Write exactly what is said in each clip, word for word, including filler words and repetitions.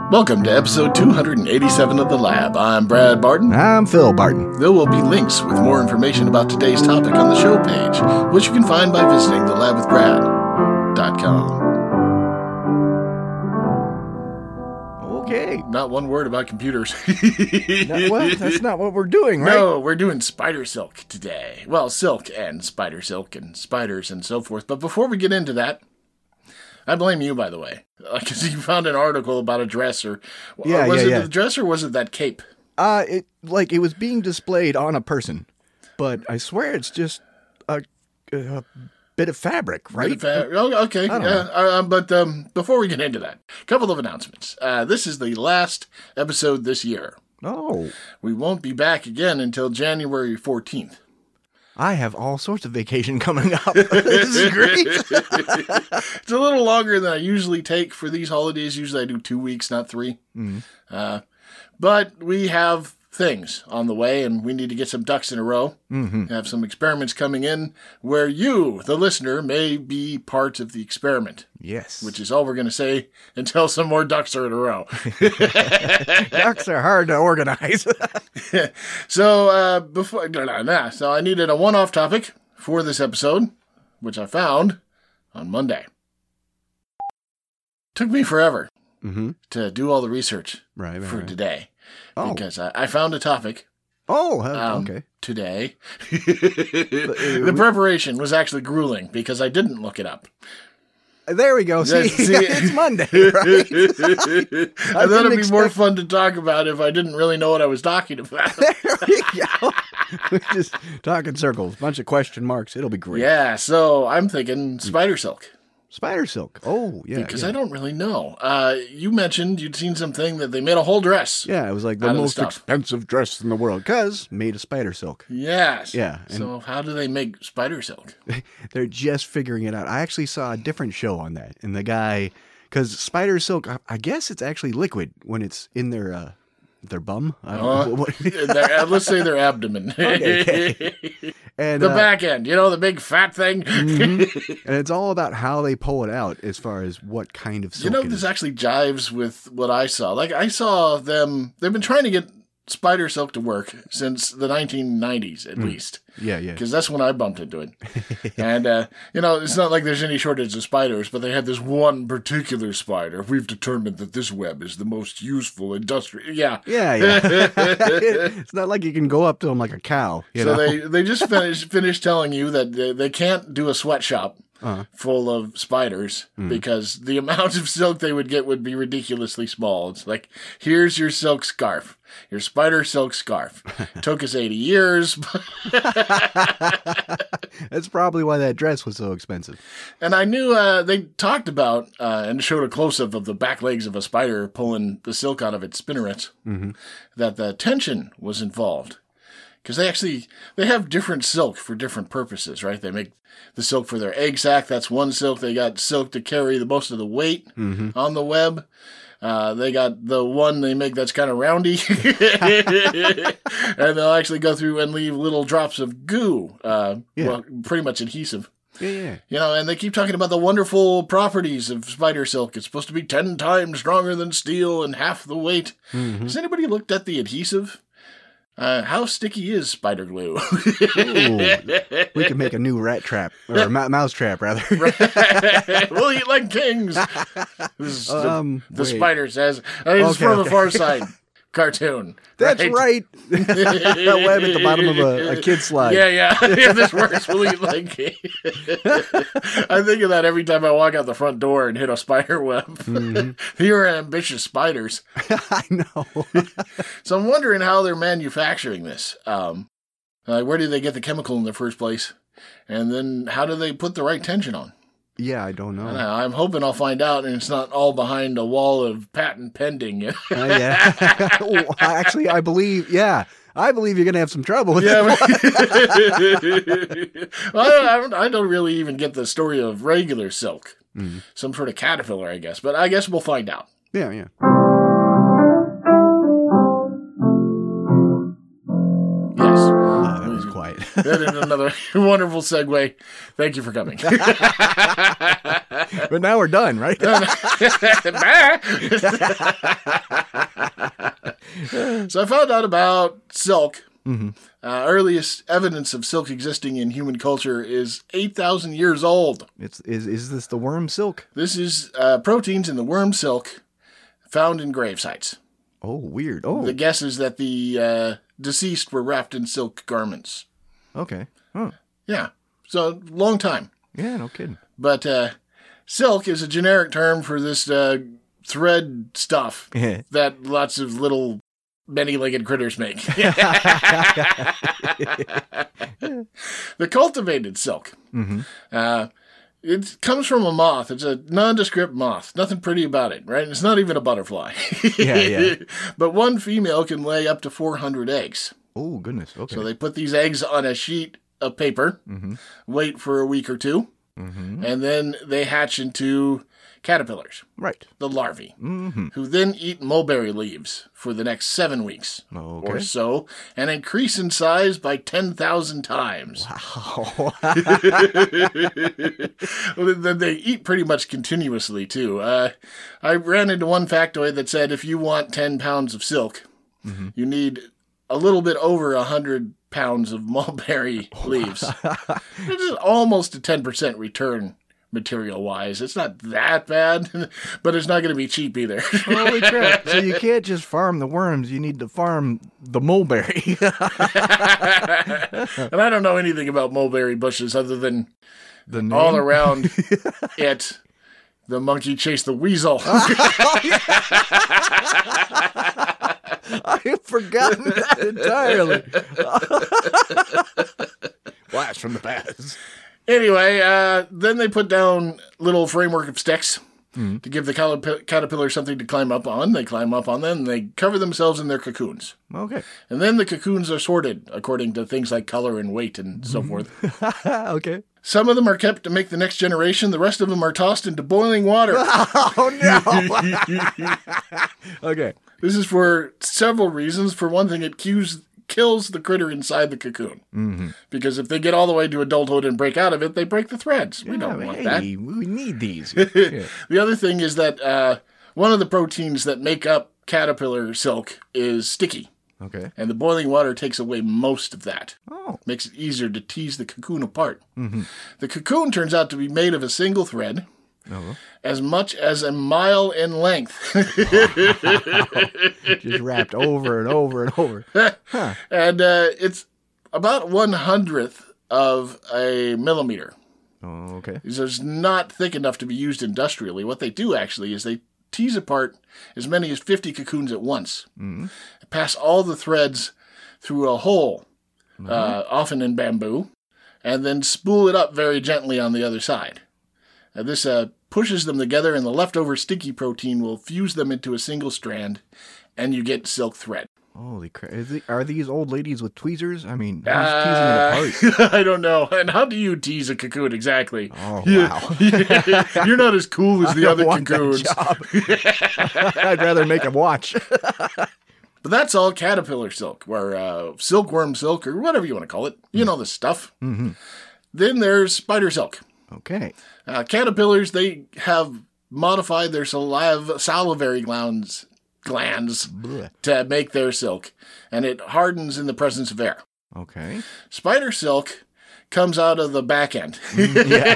Welcome to episode two hundred eighty-seven of The Lab. I'm Brad Barton. I'm Phil Barton. There will be links with more information about today's topic on the show page, which you can find by visiting the lab with brad dot com. Okay. Not one word about computers. No, well, that's not what we're doing, right? No, we're doing spider silk today. Well, silk and spider silk and spiders and so forth. But before we get into that, I blame you, by the way, because you found an article about a dress, or Yeah, was yeah, it yeah. the dress or was it that cape? Uh, it like it was being displayed on a person, but I swear it's just a, a bit of fabric, right? Bit of fa- oh, okay, I don't yeah. know. Uh, but um, before we get into that, a couple of announcements. Uh, this is the last episode this year. Oh, We won't be back again until January fourteenth. I have all sorts of vacation coming up. This is great. It's a little longer than I usually take for these holidays. Usually I do two weeks, not three. Mm. Uh, but we have things on the way, and we need to get some ducks in a row. Mm-hmm. Have some experiments coming in where you, the listener, may be part of the experiment, Yes. which is all we're going to say until some more ducks are in a row. Ducks are hard to organize. So, uh, before, no, no, no. So I needed a one-off topic for this episode, which I found on Monday. Took me forever Mm-hmm. to do all the research Right, right, for right. today. Oh, Because I, I found a topic oh, uh, um, okay. today. The preparation was actually grueling because I didn't look it up. There we go. See, Yeah, see- it's Monday, right? I thought it'd be didn't more expect- fun to talk about if I didn't really know what I was talking about. There we go. We're just talking circles, bunch of question marks. It'll be great. Yeah, so I'm thinking spider silk. Spider silk. Oh, yeah. Because yeah. I don't really know. Uh, you mentioned you'd seen something that they made a whole dress. Yeah, it was like Out the of the most stuff. expensive dress in the world because made of spider silk. Yes. Yeah, and- So how do they make spider silk? They're just figuring it out. I actually saw a different show on that, and the guy, because spider silk, I, I guess it's actually liquid when it's in their uh, their bum. I don't Uh, know. What, Their- uh, let's say their abdomen. Okay, and The uh, back end, you know, the big fat thing. mhm. and it's all about how they pull it out as far as what kind of silk. You know, it this is. actually jives with what I saw. Like, I saw them, they've been trying to get spider silk to work since the nineteen nineties, at least. yeah, yeah. Because that's when I bumped into it. And, uh, you know, it's not like there's any shortage of spiders, but they had this one particular spider. We've determined that this web is the most useful industrial. Yeah. Yeah, yeah. It's not like you can go up to them like a cow. You So know? they, they just finished, finished telling you that they, they can't do a sweatshop Uh-huh. full of spiders because the amount of silk they would get would be ridiculously small. It's like, here's your silk scarf, your spider silk scarf. Took us eighty years. That's probably why that dress was so expensive. And I knew uh, they talked about uh, and showed a close-up of the back legs of a spider pulling the silk out of its spinnerets, Mm-hmm. that the tension was involved. Because they actually, they have different silk for different purposes, right? They make the silk for their egg sac. That's one silk. They got silk to carry the most of the weight Mm-hmm. on the web. Uh, they got the one they make that's kind of roundy. And they'll actually go through and leave little drops of goo, uh, Yeah. well, pretty much adhesive. Yeah, yeah. You know, and they keep talking about the wonderful properties of spider silk. It's supposed to be ten times stronger than steel and half the weight. Mhm. Has anybody looked at the adhesive? Uh, how sticky is spider glue? Ooh, we could make a new rat trap or a mou- mouse trap, rather. We'll eat like kings. This is the- Um, the wait. spider says. Uh, It's Okay, from okay. a Far Side cartoon. That's right. That web at the bottom of a, a kid's slide. Yeah, yeah. If this works, we'll eat like kings. I think of that every time I walk out the front door and hit a spider web. Mhm. You're ambitious spiders. I know. So I'm wondering how they're manufacturing this. Um, like, where do they get the chemical in the first place? And then how do they put the right tension on? Yeah, I don't know. I don't know. I'm hoping I'll find out, and it's not all behind a wall of patent pending. Uh, yeah. Well, actually, I believe, yeah, I believe you're going to have some trouble with Yeah, it. but- well, I, don't, I don't really even get the story of regular silk. Mhm. Some sort of caterpillar, I guess. But I guess we'll find out. Yeah, yeah. Yes. Ah, that was quiet. That is another wonderful segue. Thank you for coming. But now we're done, right? So I found out about silk. Mm-hmm. Uh, earliest evidence of silk existing in human culture is eight thousand years old. It's is is this the worm silk? This is uh, proteins in the worm silk found in grave sites. Oh, weird. Oh, The guess is that the uh, deceased were wrapped in silk garments. okay. Huh. Yeah, so long time. Yeah, no kidding. But uh, silk is a generic term for this uh, thread stuff Yeah. that lots of little many-legged critters make. The cultivated silk. Mm-hmm. Uh, it comes from a moth. It's a nondescript moth. Nothing pretty about it, right? It's not even a butterfly. Yeah, yeah. But one female can lay up to four hundred eggs. Oh, goodness. Okay. So they put these eggs on a sheet of paper, Mm-hmm. wait for a week or two, Mm-hmm. and then they hatch into caterpillars, Right. the larvae, Mm-hmm. who then eat mulberry leaves for the next seven weeks Okay. or so and increase in size by ten thousand times. Wow. Well, then they eat pretty much continuously, too. Uh, I ran into one factoid that said if you want ten pounds of silk, Mhm. you need a little bit over one hundred pounds of mulberry leaves. It's almost a ten percent return material-wise. It's not that bad, but it's not going to be cheap either. Holy crap. So you can't just farm the worms, you need to farm the mulberry. And I don't know anything about mulberry bushes other than The name? all around it, the monkey chased the weasel. I have forgotten that entirely. Blast from the past. Anyway, uh, then they put down little framework of sticks Mhm. to give the calip- caterpillar something to climb up on. They climb up on them, and they cover themselves in their cocoons. Okay. And then the cocoons are sorted according to things like color and weight and so forth. Okay. Some of them are kept to make the next generation. The rest of them are tossed into boiling water. Oh, no. Okay. This is for several reasons. For one thing, it cues, kills the critter inside the cocoon. Mm-hmm. Because if they get all the way to adulthood and break out of it, they break the threads. We don't want that. Hey, we need these. Yeah. The other thing is that uh, one of the proteins that make up caterpillar silk is sticky. Okay. And the boiling water takes away most of that. Oh. Makes it easier to tease the cocoon apart. Mm-hmm. The cocoon turns out to be made of a single thread, Oh. as much as a mile in length. Just wrapped over and over and over. Huh. And uh, it's about one hundredth of a millimeter. Oh, okay. So it's not thick enough to be used industrially. What they do actually is they tease apart as many as fifty cocoons at once, Mm-hmm. pass all the threads through a hole, Mm-hmm. uh, often in bamboo, and then spool it up very gently on the other side. Uh, this uh, pushes them together, and the leftover sticky protein will fuse them into a single strand, and you get silk thread. Holy crap. Is it, are these old ladies with tweezers? I mean, who's Uh, teasing it apart? I don't know. And how do you tease a cocoon exactly? Oh, You- wow. You're not as cool as the I other don't want that cocoons. job. I'd rather make them watch. But that's all caterpillar silk, or uh, silkworm silk, or whatever you want to call it. You know the stuff. Mm-hmm. Then there's spider silk. Okay. Uh, caterpillars, they have modified their saliv- salivary glands, glands Blech. to make their silk, and it hardens in the presence of air. Okay. Spider silk comes out of the back end, Yeah.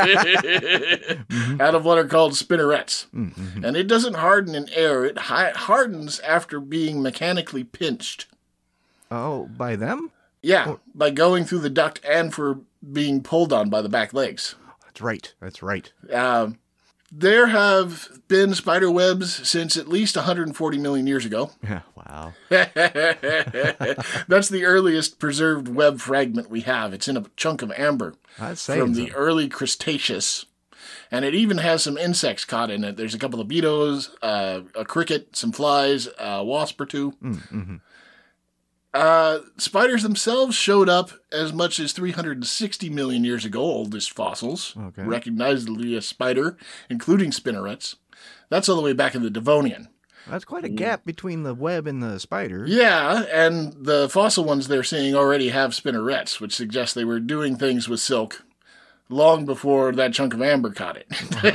out of what are called spinnerets. Mm-hmm. And it doesn't harden in air, it hi- hardens after being mechanically pinched. Oh, by them? Yeah, by going through the duct and for being pulled on by the back legs. That's right. That's right. Um, there have been spider webs since at least one hundred forty million years ago. Yeah. Wow. That's the earliest preserved web fragment we have. It's in a chunk of amber That's saying from the something. early Cretaceous. And it even has some insects caught in it. There's a couple of beetles, uh, a cricket, some flies, a wasp or two. Mm-hmm. Uh, spiders themselves showed up as much as three hundred sixty million years ago, oldest fossils, Okay. recognizably a spider, including spinnerets. That's all the way back in the Devonian. That's quite a gap between the web and the spider. Yeah, and the fossil ones they're seeing already have spinnerets, which suggests they were doing things with silk long before that chunk of amber caught it.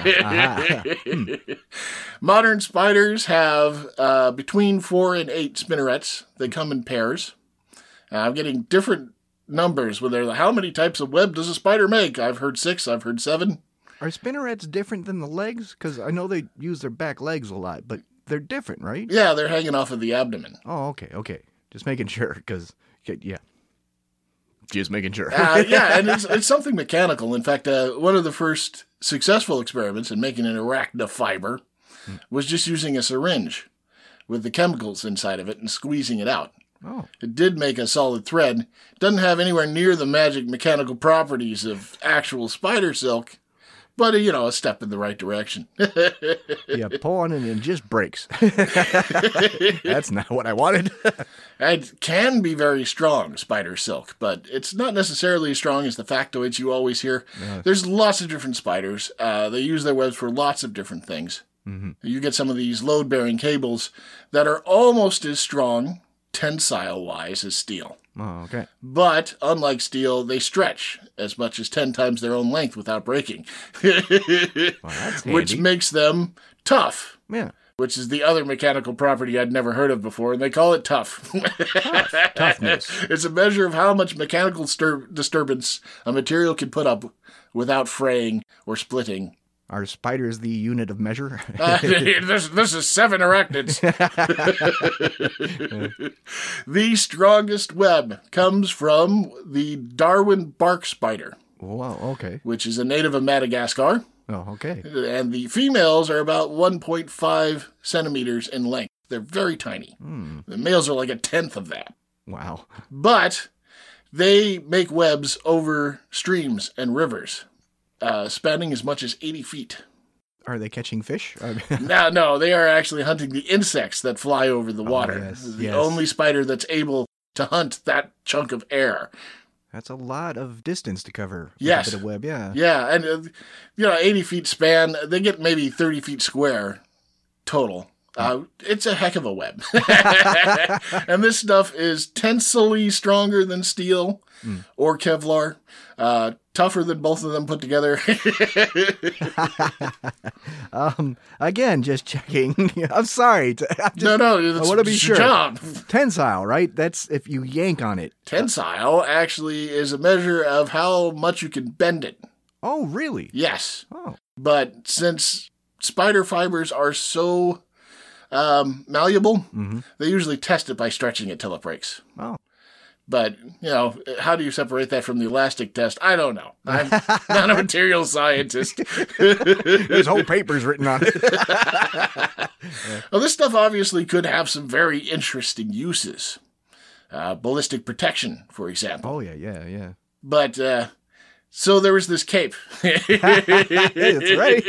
Modern spiders have uh, between four and eight spinnerets. They come in pairs. Uh, I'm getting different numbers where they're like, how many types of web does a spider make? I've heard six, I've heard seven. Are spinnerets different than the legs? Because I know they use their back legs a lot, but they're different, right? Yeah, they're hanging off of the abdomen. Oh, okay, okay. Just making sure, because, yeah. Just making sure. uh, yeah, and it's, it's something mechanical. In fact, uh, one of the first successful experiments in making an arachnofiber hmm. was just using a syringe with the chemicals inside of it and squeezing it out. Oh. It did make a solid thread. It doesn't have anywhere near the magic mechanical properties of actual spider silk, but, you know, a step in the right direction. Yeah, pull on it and it just breaks. That's not what I wanted. It can be very strong, spider silk, but it's not necessarily as strong as the factoids you always hear. Uh, There's lots of different spiders. Uh, they use their webs for lots of different things. Mm-hmm. You get some of these load-bearing cables that are almost as strong, tensile-wise, as steel. Oh, okay. But, unlike steel, they stretch as much as ten times their own length without breaking. Well, that's handy. Which makes them tough. Yeah. Which is the other mechanical property I'd never heard of before, and they call it tough. Tough. Toughness. It's a measure of how much mechanical stir- disturbance a material can put up without fraying or splitting. Are spiders the unit of measure? uh, this, this is seven arachnids. The strongest web comes from the Darwin bark spider. Wow, okay. Which is a native of Madagascar. Oh, okay. And the females are about one point five centimeters in length. They're very tiny. Mm. The males are like a tenth of that. Wow. But they make webs over streams and rivers. Uh, spanning as much as eighty feet. Are they catching fish? no, no, they are actually hunting the insects that fly over the water. Oh, yes, the yes. only spider that's able to hunt that chunk of air. That's a lot of distance to cover. With yes. A bit of web, yeah. Yeah, and, uh, you know, eighty feet span, they get maybe thirty feet square total. Uh, it's a heck of a web. And this stuff is tensily stronger than steel mm. or Kevlar. Uh, tougher than both of them put together. um, again, just checking. I'm sorry. I'm just, no, no, I want to be sure. Job. Tensile, right? That's if you yank on it. Tensile actually is a measure of how much you can bend it. Oh, really? Yes. Oh. But since spider fibers are so um, malleable, mm-hmm. they usually test it by stretching it till it breaks. Oh. But, you know, how do you separate that from the elastic test? I don't know. I'm not a material scientist. There's whole papers written on it. Well, this stuff obviously could have some very interesting uses. Uh, ballistic protection, for example. Oh, yeah, yeah, yeah. But, uh, so there was this cape. That's right.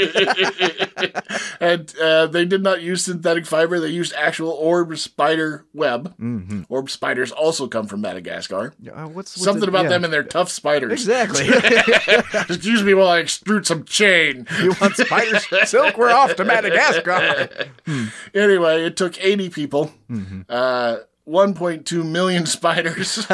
And uh, they did not use synthetic fiber. They used actual orb spider web. Mm-hmm. Orb spiders also come from Madagascar. Uh, what's, what's Something it, about yeah. them and their tough spiders. Exactly. Excuse me while I extrude some chain. You want spider silk? We're off to Madagascar. Hmm. Anyway, it took eighty people. Mm-hmm. Uh, one point two million spiders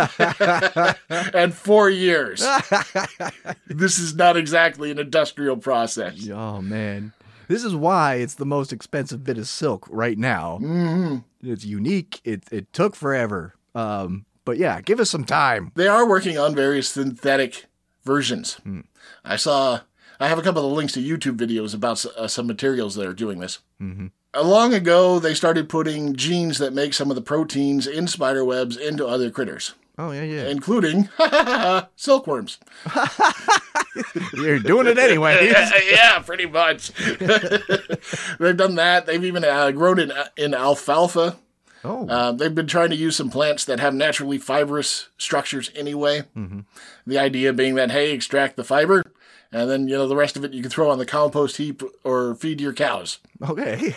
and four years. This is not exactly an industrial process. Oh, man. This is why it's the most expensive bit of silk right now. Mm-hmm. It's unique. It it took forever. Um, but yeah, give us some time. They are working on various synthetic versions. Mm. I saw, I have a couple of links to YouTube videos about uh, some materials that are doing this. Mm-hmm. Long ago, they started putting genes that make some of the proteins in spider webs into other critters. Oh, yeah, yeah. Including silkworms. You're doing it anyway. Yeah, pretty much. They've done that. They've even uh, grown in, in alfalfa. Oh. Uh, they've been trying to use some plants that have naturally fibrous structures anyway. Mm-hmm. The idea being that, hey, extract the fiber, and then, you know, the rest of it you can throw on the compost heap or feed your cows. Okay.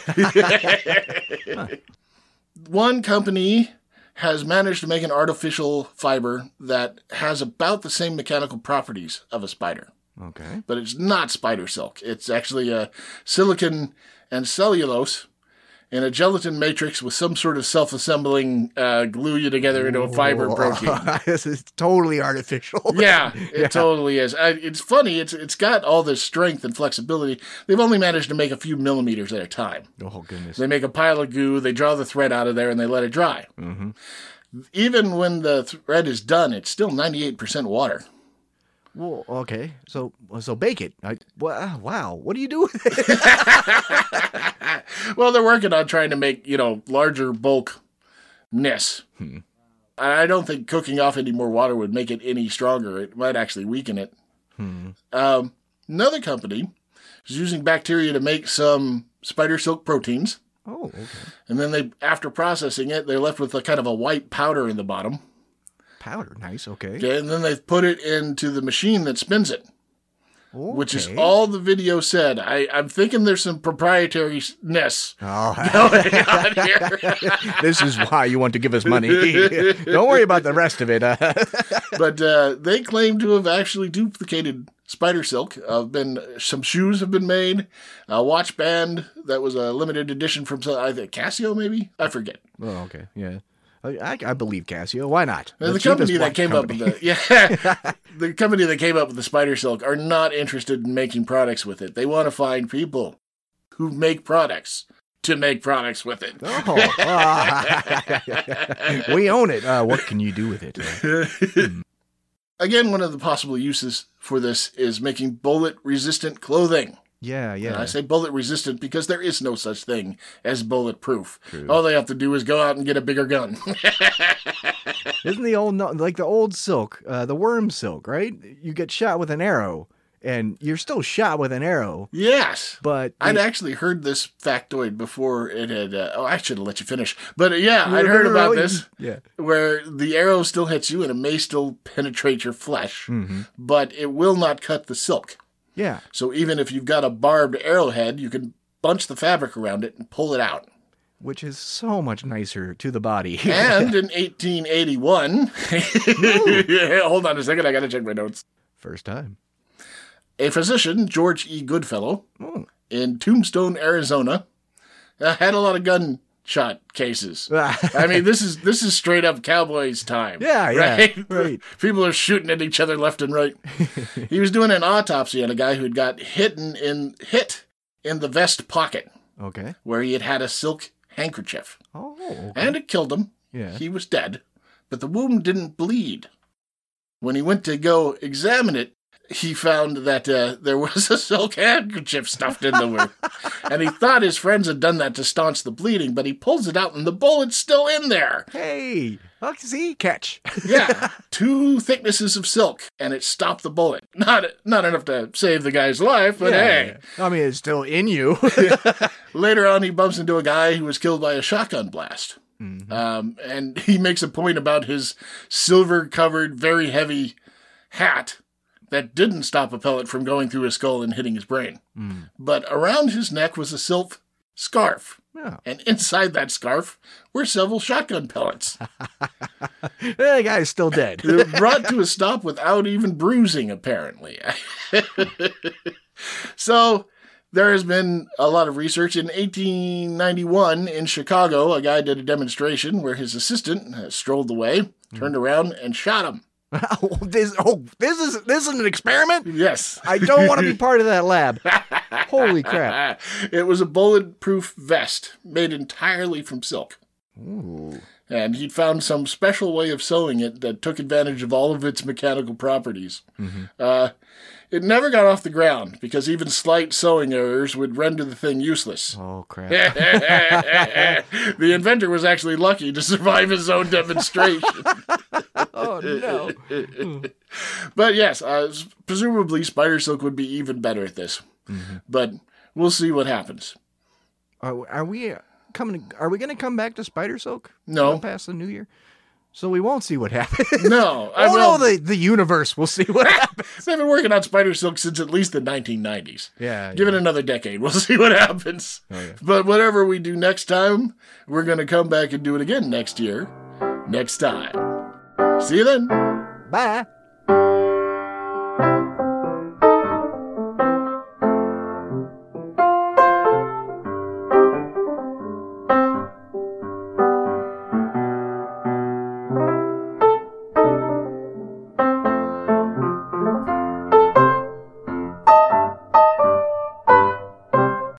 Huh. One company has managed to make an artificial fiber that has about the same mechanical properties of a spider. Okay. But it's not spider silk. It's actually a silicon and cellulose, in a gelatin matrix with some sort of self-assembling uh, glue you together into a fiber protein. This is totally artificial. Yeah, it yeah. totally is. I, it's funny. It's It's got all this strength and flexibility. They've only managed to make a few millimeters at a time. Oh, goodness. They make a pile of goo, they draw the thread out of there, and they let it dry. Mm-hmm. Even when the thread is done, it's still ninety-eight percent water. Well, okay. So so bake it. I, wow. What do you do with it? Well, they're working on trying to make, you know, larger bulk-ness. Hmm. I don't think cooking off any more water would make it any stronger. It might actually weaken it. Hmm. Um, another company is using bacteria to make some spider silk proteins. Oh, okay. And then they, after processing it, they're left with a kind of a white powder in the bottom. Powder, nice, okay. Okay, and then they've put it into the machine that spins it. Okay. Which is all the video said. I, I'm thinking there's some proprietariness oh. going on here. This is why you want to give us money. Don't worry about the rest of it. But uh, they claim to have actually duplicated spider silk. Uh, been some shoes have been made. A watch band that was a limited edition from I think Casio, maybe? I forget. Oh, okay, yeah. I, I believe Casio. Why not? The, the company that came company. up with the yeah, the company that came up with the spider silk are not interested in making products with it. They want to find people who make products to make products with it. Oh, uh, we own it. Uh, what can you do with it? hmm. Again, one of the possible uses for this is making bullet-resistant clothing. Yeah, yeah. And I say bullet-resistant because there is no such thing as bulletproof. True. All they have to do is go out and get a bigger gun. Isn't the old, like the old silk, uh, the worm silk, right? You get shot with an arrow, and you're still shot with an arrow. Yes. But I'd it, actually heard this factoid before it had, uh, oh, I should have let you finish. But uh, yeah, I'd heard about this, yeah. where the arrow still hits you and it may still penetrate your flesh, mm-hmm. but it will not cut the silk. Yeah. So even if you've got a barbed arrowhead, you can bunch the fabric around it and pull it out. Which is so much nicer to the body. And in eighteen eighty-one, hold on a second, I got to check my notes. First time. A physician, George E. Goodfellow, oh. in Tombstone, Arizona, uh, had a lot of gunshot cases. I mean, this is this is straight up Cowboys time. Yeah, right? yeah, right. People are shooting at each other left and right. He was doing an autopsy on a guy who'd got hitten in hit in the vest pocket. Okay. Where he had had a silk handkerchief. Oh, okay. And it killed him. Yeah. He was dead, but the wound didn't bleed. When he went to go examine it, he found that uh, there was a silk handkerchief stuffed in the wound. And he thought his friends had done that to staunch the bleeding, but he pulls it out and the bullet's still in there. Hey, look, see, catch. Yeah, two thicknesses of silk, and it stopped the bullet. Not not enough to save the guy's life, but yeah, hey. I mean, it's still in you. Later on, he bumps into a guy who was killed by a shotgun blast. Mm-hmm. Um, and he makes a point about his silver-covered, very heavy hat that didn't stop a pellet from going through his skull and hitting his brain. Mm. But around his neck was a silk scarf. Yeah. And inside that scarf were several shotgun pellets. The guy's still dead. They were brought to a stop without even bruising, apparently. So there has been a lot of research. In eighteen ninety-one in Chicago, a guy did a demonstration where his assistant uh, strolled away, turned around, and shot him. Oh, this, oh, this is this is an experiment? Yes. I don't want to be part of that lab. Holy crap. It was a bulletproof vest made entirely from silk. Ooh. And he'd found some special way of sewing it that took advantage of all of its mechanical properties. Mm-hmm. Uh, it never got off the ground because even slight sewing errors would render the thing useless. Oh, crap. The inventor was actually lucky to survive his own demonstration. Oh, no. But yes, uh, presumably spider silk would be even better at this. Mm-hmm. But we'll see what happens. Are, are we coming? Are we going to come back to spider silk? No. Past the new year? So we won't see what happens. No. I oh, will. no, the, the universe will see what happens. They've been working on spider silk since at least the nineteen nineties. Yeah. Give yeah. it another decade. We'll see what happens. Oh, yeah. But whatever we do next time, we're going to come back and do it again next year. Next time. See you then. Bye.